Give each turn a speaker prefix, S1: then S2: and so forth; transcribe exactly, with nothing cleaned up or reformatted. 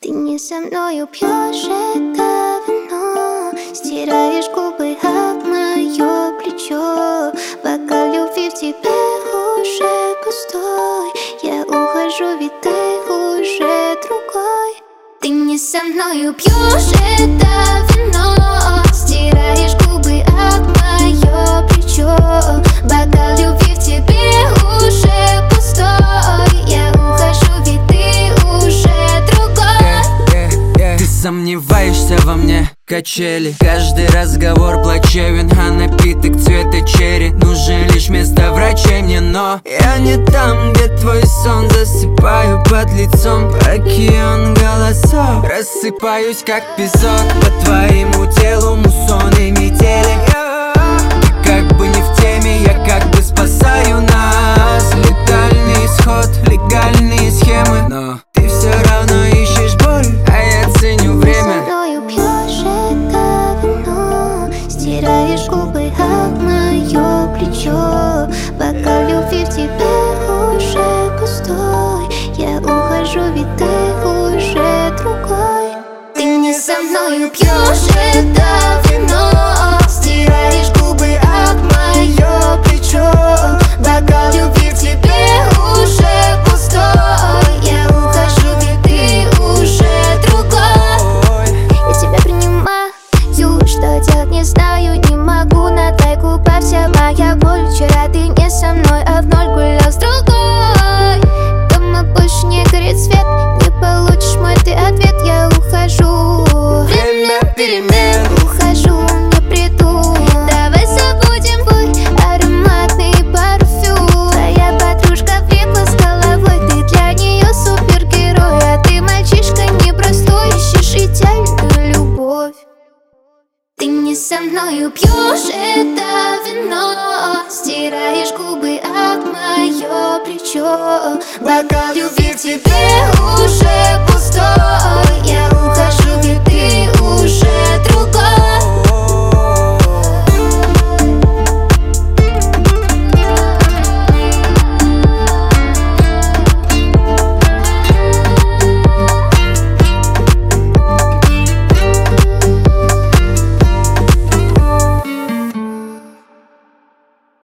S1: Ты не со мною пьешь это вино, стираешь губы об мое плечо. Бокал любви в тебе уже пустой. Я ухожу, ведь ты уже другой. Ты не со мною пьешь это вино, стираешь губы об мое плечо. Бокал любви в тебе уже пустой. Я ухожу, ведь ты уже другой.
S2: yeah, yeah, yeah. Ты сомневаешься во мне, качели. Каждый разговор плачевен, а напиток цвета черри. Нужен лишь вместо врачей мне, но я не там, где твой сон. Засыпаю под лицом океан голосов. Рассыпаюсь как песок по твоему телу, муссоны метели. Ты как бы не в теме, я как бы спасаю нас. Летальный исход, легальные схемы, но ты все равно ищешь боль, а я ценю время.
S1: Со мною пьешь это вино, стираешь губы об мое плечо. Бокал любви в тебе уже пустой. Я ухожу, ведь ты уже другой. Ты не со мною пьешь это вино, стираешь губы об мое плечо. Бокал любви в тебе уже пустой. Я ухожу, ведь ты уже другой. Я тебя принимаю, что делать не знаю, не могу. На тайгу по вся моя боль. Вчера ты не со мной, а в ноль гулял с другой. Дома больше не горит свет, не получишь мой ты ответ. Я ухожу,
S2: Время перемен.
S1: ухожу, не приду. Давай забудем бой, ароматный парфюм. Твоя подружка влипла с головой, ты для нее супергерой. А ты мальчишка непростой, ищешь идеальную любовь. Ты не со мною пьешь это вино, стираешь губы об мое плечо. Бокал любви в тебе уже